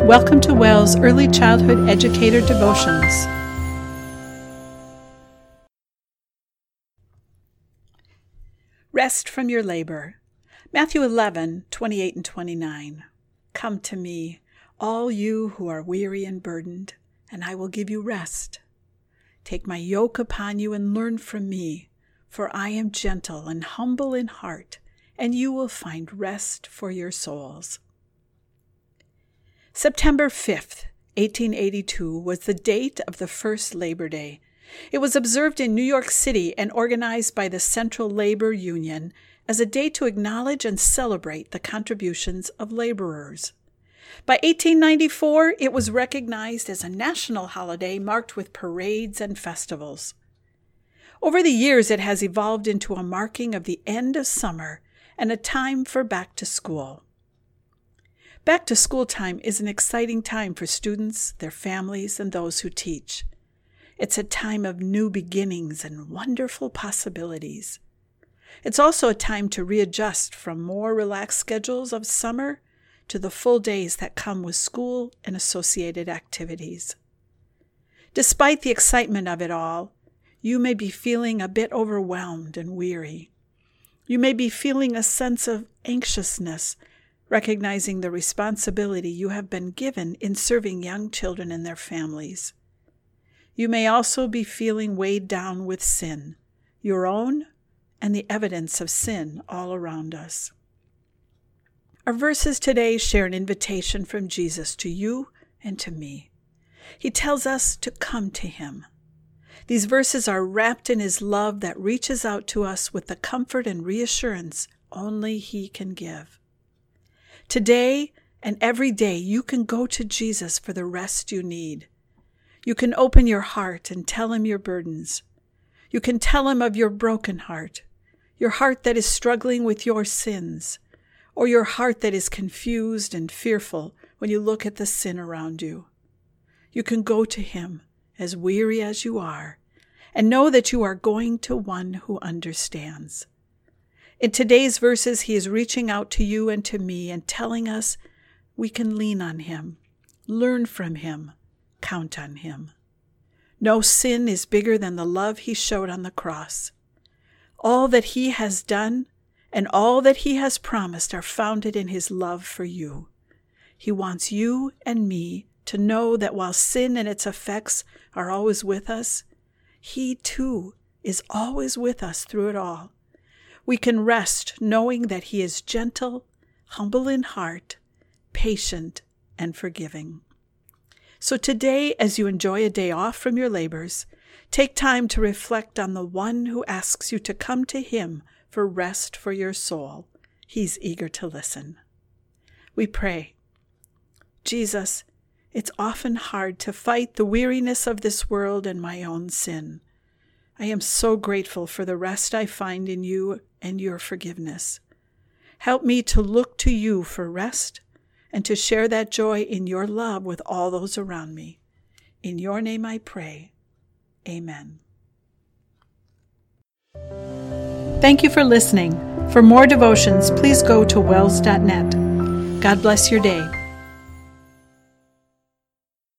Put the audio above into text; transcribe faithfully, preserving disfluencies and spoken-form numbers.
Welcome to WELL's Early Childhood Educator Devotions. Rest from your labor. Matthew eleven, twenty-eight and twenty-nine. Come to me, all you who are weary and burdened, and I will give you rest. Take my yoke upon you and learn from me, for I am gentle and humble in heart, and you will find rest for your souls. September fifth, eighteen eighty-two was the date of the first Labor Day. It was observed in New York City and organized by the Central Labor Union as a day to acknowledge and celebrate the contributions of laborers. By eighteen ninety-four, it was recognized as a national holiday marked with parades and festivals. Over the years, it has evolved into a marking of the end of summer and a time for back to school. Back to school time is an exciting time for students, their families, and those who teach. It's a time of new beginnings and wonderful possibilities. It's also a time to readjust from more relaxed schedules of summer to the full days that come with school and associated activities. Despite the excitement of it all, you may be feeling a bit overwhelmed and weary. You may be feeling a sense of anxiousness, recognizing the responsibility you have been given in serving young children and their families. You may also be feeling weighed down with sin, your own and the evidence of sin all around us. Our verses today share an invitation from Jesus to you and to me. He tells us to come to him. These verses are wrapped in his love that reaches out to us with the comfort and reassurance only he can give. Today and every day, you can go to Jesus for the rest you need. You can open your heart and tell him your burdens. You can tell him of your broken heart, your heart that is struggling with your sins, or your heart that is confused and fearful when you look at the sin around you. You can go to him, as weary as you are, and know that you are going to one who understands. In today's verses, he is reaching out to you and to me and telling us we can lean on him, learn from him, count on him. No sin is bigger than the love he showed on the cross. All that he has done and all that he has promised are founded in his love for you. He wants you and me to know that while sin and its effects are always with us, he too is always with us through it all. We can rest knowing that he is gentle, humble in heart, patient, and forgiving. So today, as you enjoy a day off from your labors, take time to reflect on the one who asks you to come to him for rest for your soul. He's eager to listen. We pray. Jesus, it's often hard to fight the weariness of this world and my own sin. I am so grateful for the rest I find in you and your forgiveness. Help me to look to you for rest and to share that joy in your love with all those around me. In your name I pray. Amen. Thank you for listening. For more devotions, please go to wells dot net. God bless your day.